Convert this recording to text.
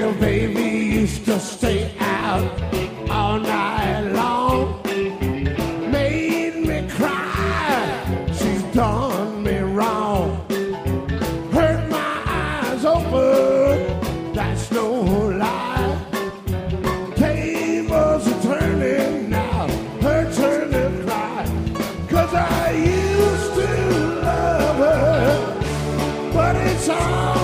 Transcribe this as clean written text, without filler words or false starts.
Well, baby used to stay out all night long. Made me cry, she's done me wrong. Hurt my eyes open, that's no lie. Tables are turning now, her turn to cry. 'Cause I used to love her, but it's all